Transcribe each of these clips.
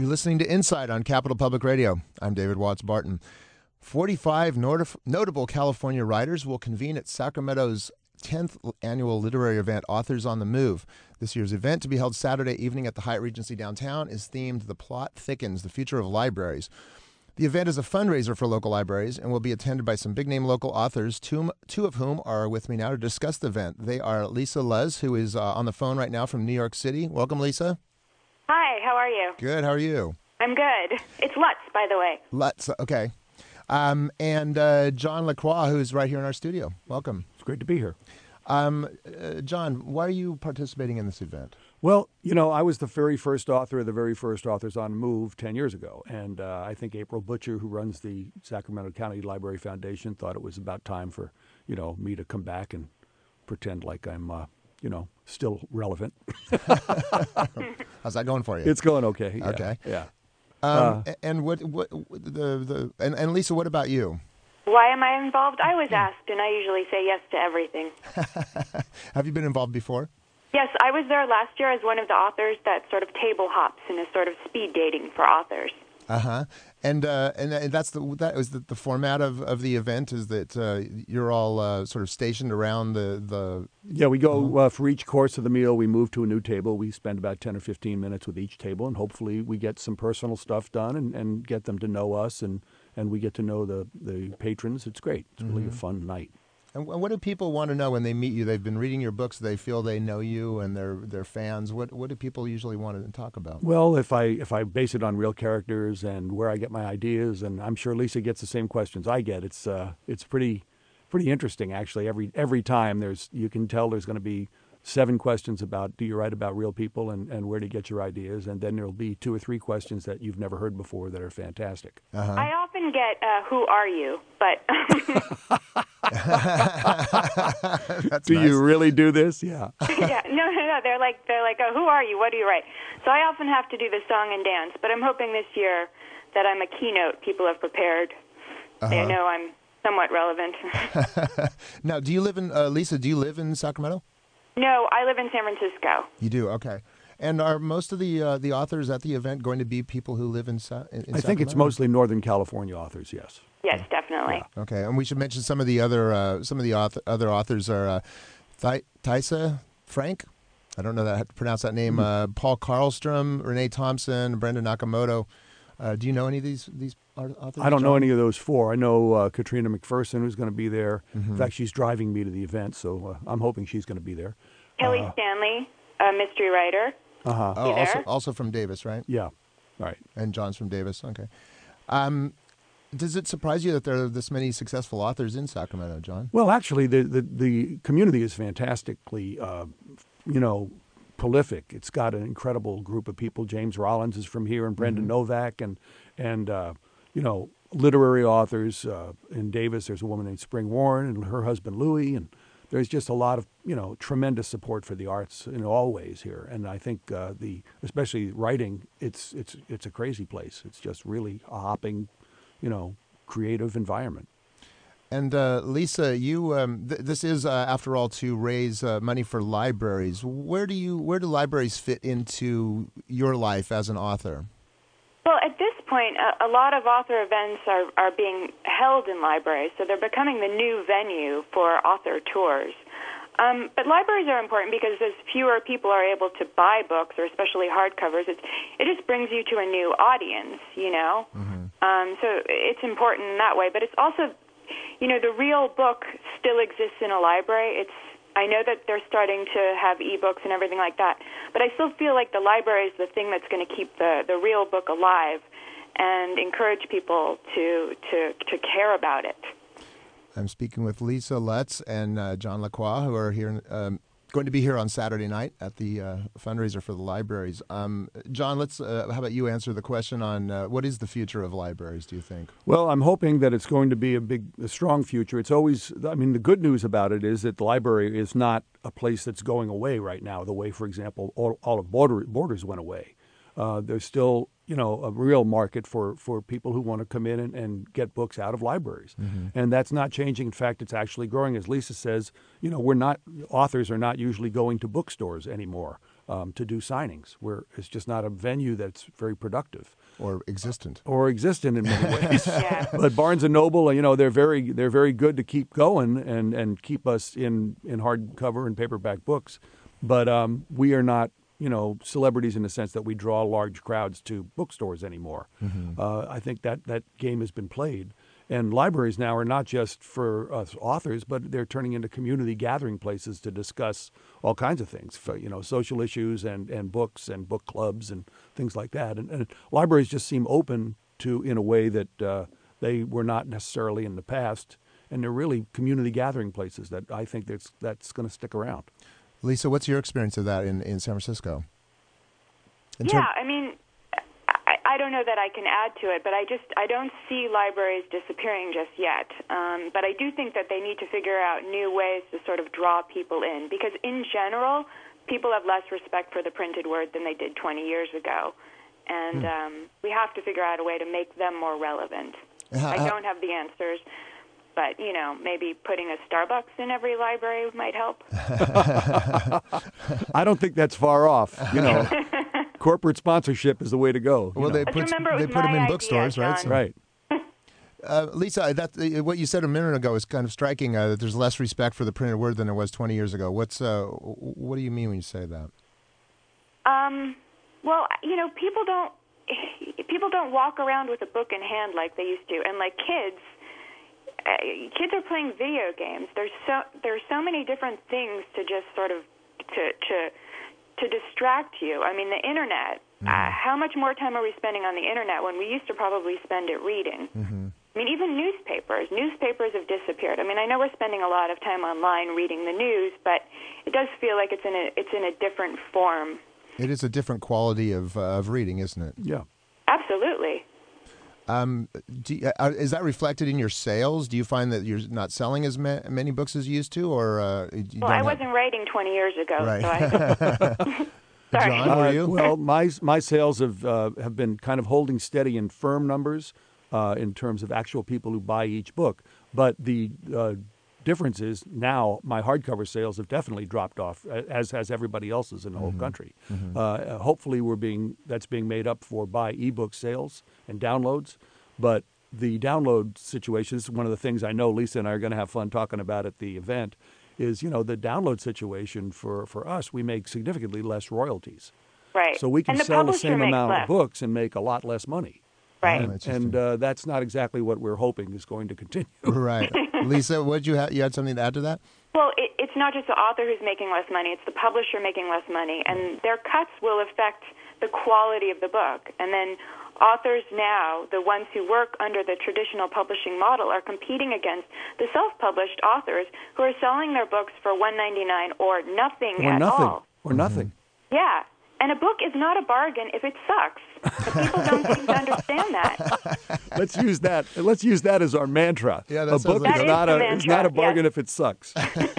You're listening to Inside on Capital Public Radio. I'm David Watts Barton. 45 notable California writers will convene at Sacramento's 10th annual literary event, Authors on the Move. This year's event, to be held Saturday evening at the Hyatt Regency downtown, is themed The Plot Thickens, the Future of Libraries. The event is a fundraiser for local libraries and will be attended by some big-name local authors, two of whom are with me now to discuss the event. They are Lisa Luz, who is on the phone right now from New York City. Welcome, Lisa. Hi, how are you? Good, how are you? I'm good. It's Lutz, by the way. Lutz, okay. And John Lacroix, who is right here in our studio. Welcome. It's great to be here. John, why are you participating in this event? Well, you know, I was the very first author of the very first Authors on the Move 10 years ago. And I think April Butcher, who runs the Sacramento County Library Foundation, thought it was about time for, me to come back and pretend like I'm, still relevant. How's that going for you? It's going okay. Yeah, okay. Yeah. And and Lisa, what about you? Why am I involved? I was asked, and I usually say yes to everything. Have you been involved before? Yes, I was there last year as one of the authors that sort of table hops and is sort of speed dating for authors. And that was the format of the event, is that you're all sort of stationed around the Yeah, we go for each course of the meal. We move to a new table. We spend about 10 or 15 minutes with each table, and hopefully we get some personal stuff done and get them to know us, and we get to know the patrons. It's great. It's really a fun night. And what do people want to know when they meet you? They've been reading your books. They feel they know you, and they're fans. What do people usually want to talk about? Well, if I base it on real characters and where I get my ideas, and I'm sure Lisa gets the same questions I get. It's pretty interesting, actually. Every time you can tell there's going to be 7 questions about, do you write about real people, and where do you get your ideas? And then there'll be 2 or 3 questions that you've never heard before that are fantastic. I often get, who are you? But That's do nice. you really do this? Yeah. yeah, no. They're like, oh, who are you? What do you write? So I often have to do the song and dance. But I'm hoping this year that I'm a keynote people have prepared. They know I'm somewhat relevant. Now, do you live in Lisa? Do you live in Sacramento? No, I live in San Francisco. You do, okay. And are most of the authors at the event going to be people who live in Sacramento? I think it's mostly Northern California authors, yes. Yes, definitely. Yeah. Okay, and we should mention some of the other other authors are Thaisa Frank. I don't know how to pronounce that name. Paul Karlstrom, Renee Thompson, Brenda Nakamoto. Do you know any of these authors? I don't know any of those 4. I know Katrina McPherson, who's going to be there. In fact, she's driving me to the event, so I'm hoping she's going to be there. Kelly Stanley, a mystery writer. Oh, also from Davis, right? Yeah, right. And John's from Davis. Okay. Does it surprise you that there are this many successful authors in Sacramento, John? Well, actually, the community is fantastically, prolific. It's got an incredible group of people. James Rollins is from here, and Brendan Novak, and literary authors in Davis. There's a woman named Spring Warren and her husband Louie, and there's just a lot of tremendous support for the arts in all ways here. And I think especially writing, it's a crazy place. It's just really a hopping, creative environment. And Lisa, you this is after all to raise money for libraries. Where do libraries fit into your life as an author? Well, at this point, a lot of author events are being held in libraries, so they're becoming the new venue for author tours. But libraries are important because as fewer people are able to buy books, or especially hardcovers, it just brings you to a new audience, So it's important in that way. But it's also, the real book still exists in a library. I know that they're starting to have e-books and everything like that, but I still feel like the library is the thing that's going to keep the real book alive and encourage people to care about it. I'm speaking with Lisa Lutz and John Lacroix, who are here, going to be here on Saturday night at the fundraiser for the libraries. John, how about you answer the question on what is the future of libraries, do you think? Well, I'm hoping that it's going to be a strong future. It's always, the good news about it is that the library is not a place that's going away right now, the way, for example, all of Borders went away. There's still, a real market for people who want to come in and get books out of libraries. And that's not changing. In fact, it's actually growing. As Lisa says, authors are not usually going to bookstores anymore. to do signings, where it's just not a venue that's very productive. Or existent. Or existent in many ways. Yeah. But Barnes and Noble, they're very good to keep going and keep us in hardcover and paperback books. But we are not, celebrities in the sense that we draw large crowds to bookstores anymore. Mm-hmm. I think that game has been played. And libraries now are not just for us authors, but they're turning into community gathering places to discuss all kinds of things, social issues and books and book clubs and things like that. And libraries just seem open to in a way that they were not necessarily in the past. And they're really community gathering places that I think that's going to stick around. Lisa, what's your experience of that in San Francisco? I don't know that I can add to it, but I don't see libraries disappearing just yet. But I do think that they need to figure out new ways to sort of draw people in, because in general, people have less respect for the printed word than they did 20 years ago. And we have to figure out a way to make them more relevant. I don't have the answers, but, maybe putting a Starbucks in every library might help. I don't think that's far off, Corporate sponsorship is the way to go. Well, they put them in bookstores, right? So. Right. Lisa, what you said a minute ago is kind of striking. That there's less respect for the printed word than there was 20 years ago. What do you mean when you say that? Well, people don't walk around with a book in hand like they used to, and like kids are playing video games. There's so many different things to just sort of to distract you. I mean, the internet. How much more time are we spending on the internet when we used to probably spend it reading? Mm-hmm. I mean, even newspapers. Newspapers have disappeared. I mean, I know we're spending a lot of time online reading the news, but it does feel like it's in a different form. It is a different quality of reading, isn't it? Yeah. Absolutely. Is that reflected in your sales? Do you find that you're not selling as many books as you used to, or I wasn't writing 20 years ago, right. So Sorry. John, were you? Well, my sales have been kind of holding steady in firm numbers in terms of actual people who buy each book, but the difference is now my hardcover sales have definitely dropped off, as has everybody else's in the whole country. Mm-hmm. Hopefully, that's being made up for by ebook sales and downloads. But the download situation is one of the things I know Lisa and I are going to have fun talking about at the event. Is the download situation for us? We make significantly less royalties, right? So we can sell the same amount of books and make a lot less money. Right. And that's not exactly what we're hoping is going to continue. Right. Lisa, you had something to add to that? Well, it's not just the author who's making less money, it's the publisher making less money, and their cuts will affect the quality of the book. And then authors now, the ones who work under the traditional publishing model, are competing against the self-published authors who are selling their books for $1.99 or nothing at all. Or nothing. Yeah. And a book is not a bargain if it sucks. But people don't seem to understand that. Let's use that as our mantra. Yeah, a book like is not a bargain if it sucks.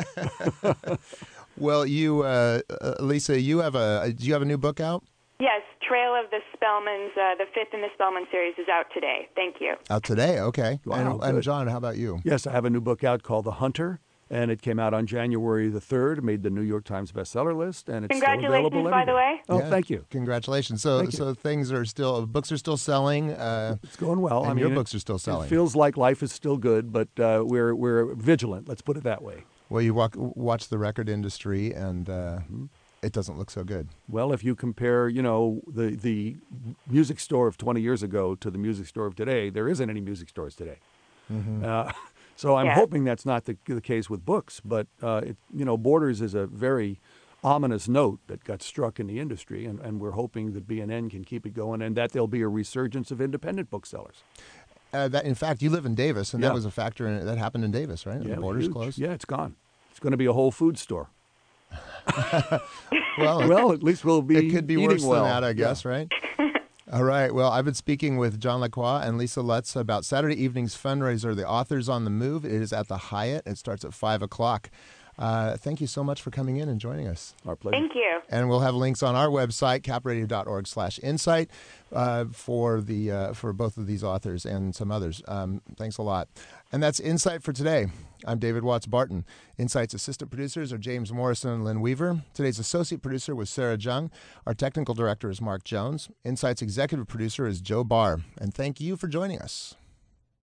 Well, Lisa, do you have a new book out? Yes, Trail of the Spellmans, the fifth in the Spellman series is out today. Thank you. Out today, okay. Wow, and John, how about you? Yes, I have a new book out called The Hunter. And it came out on January the 3rd, made the New York Times bestseller list, and it's still available everywhere. Congratulations, by the way. Oh, yeah. Thank you. Congratulations. So books are still selling. It's going well. And your books are still selling. It feels like life is still good, but we're vigilant. Let's put it that way. Well, you watch the record industry, and it doesn't look so good. Well, if you compare, the music store of 20 years ago to the music store of today, there isn't any music stores today. Mm-hmm. So I'm hoping that's not the case with books, but Borders is a very ominous note that got struck in the industry, and we're hoping that B&N can keep it going and that there'll be a resurgence of independent booksellers. In fact, you live in Davis, and that was a factor that happened in Davis, right? Yeah, the Borders closed. Yeah, it's gone. It's going to be a Whole Foods store. Well, at least we'll be. It could be worse than that, I guess, right? All right. Well, I've been speaking with John Lacroix and Lisa Lutz about Saturday evening's fundraiser, The Authors on the Move. It is at the Hyatt. It starts at 5 o'clock. Thank you so much for coming in and joining us. Our pleasure. Thank you. And we'll have links on our website, capradio.org/insight, for both of these authors and some others. Thanks a lot. And that's Insight for today. I'm David Watts Barton. Insight's assistant producers are James Morrison and Lynn Weaver. Today's associate producer was Sarah Jung. Our technical director is Mark Jones. Insight's executive producer is Joe Barr. And thank you for joining us.